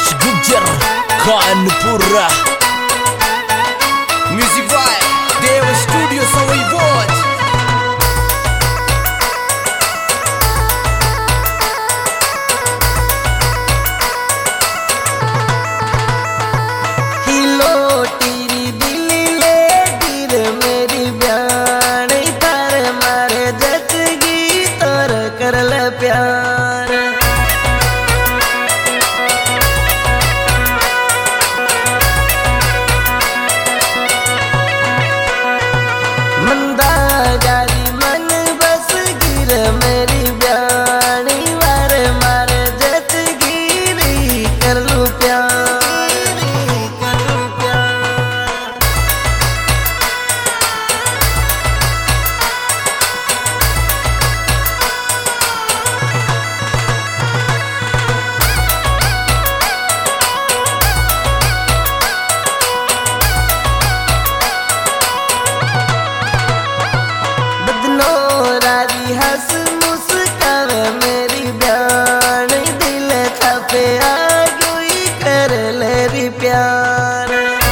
Ramesh Gujjar Kanpura Music by Deva Studio Savai Watch हिलो टीरी दिली ले गिर मेरी ब्यान तार मारे जचगी तोर करल प्यार मंदा जारी मन बस गिर मेरी ब्यान वार मारे जचगी री कर लू प्यार हंस मुस्कान मेरी ब्यान दिल थपे आगुई कर लेरी प्यार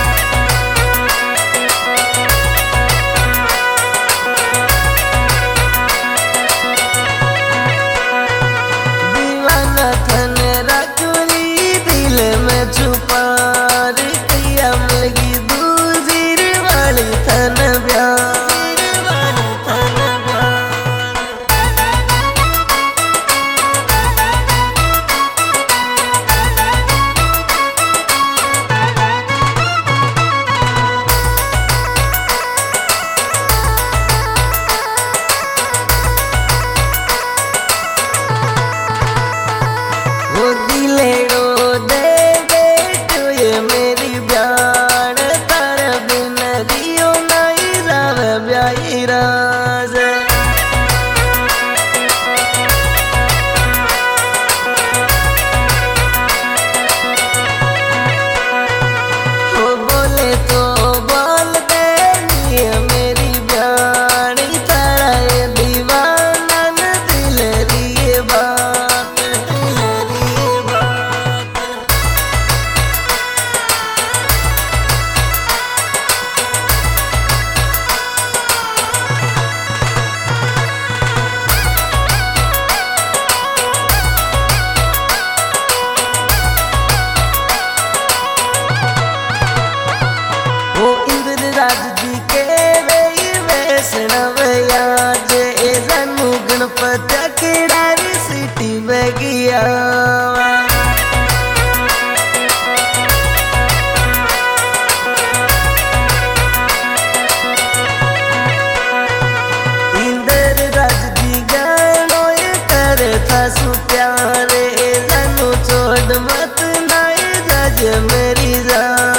दीवाना थन रखली दिल में छुपा रिया लगी दूसरी वाली थन ब्यार दिलेड़ो दे बेटू ये मेरी ब्यान तार बिन दियो नहीं राव ब्याई राज हो बोले तो बोल दे मेरी ब्यान तारा ये दीवाना न दिल रिए बात राज जी के वे वैष्णव आज जानू गणपत केडारी सिटी में गया इंदर राज जी गानो ये करे था सु प्यारे जानू छोड़ मत नाए राज मेरी जान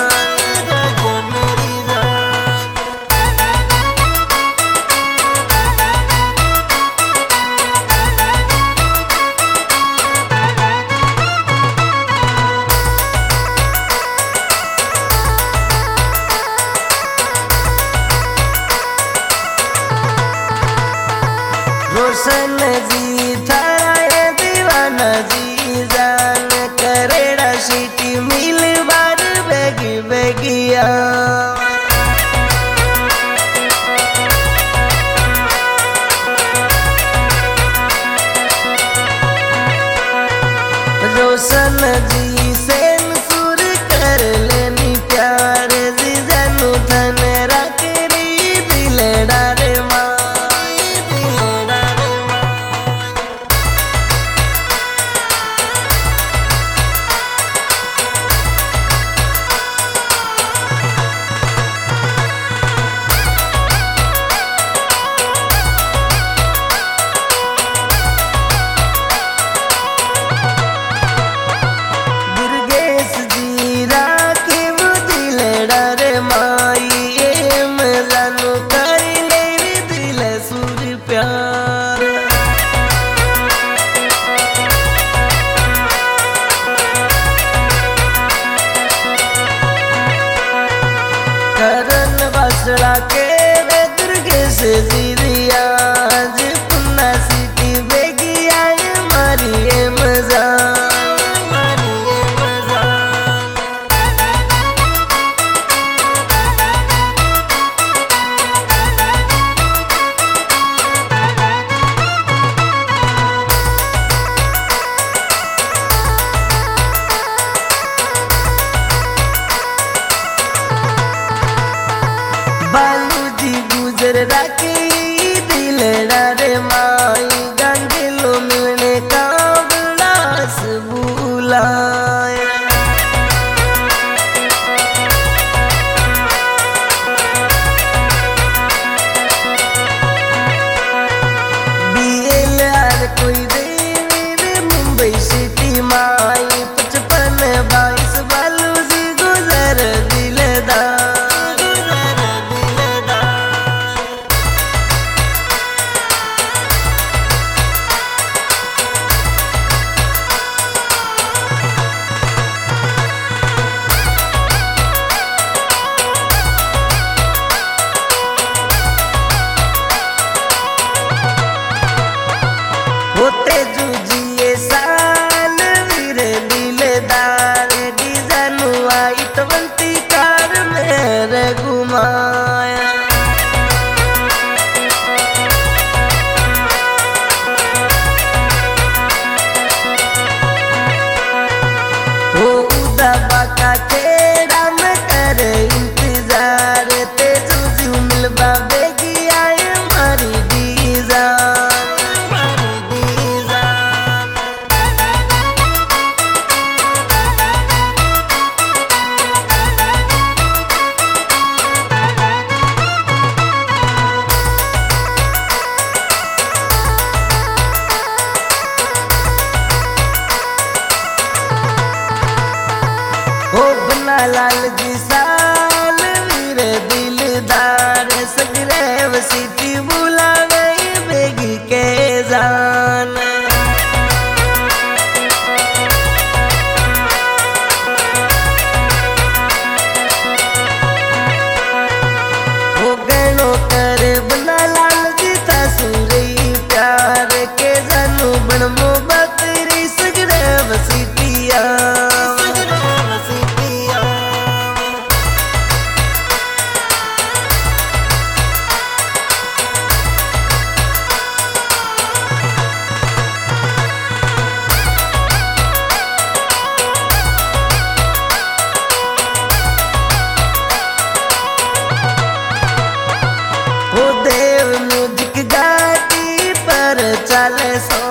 रोशन जी थारा दीवाना जी जान करेड़ा सिटी मिल बार बेगी बेगिया रोशन जी सेन सुर कर लेनी प्यार जी जानू धन रखरी दिल डारे माँ लाल जी साल वीर दिलदार सगरे वसीटी बुलावे बेगी के जान हो गणो कर बना लाल जी था सुरी प्यार के जानू बन मोहब्बतरी सगरे वसीटिया देव म्यूजिक गाड़ी पर चले सो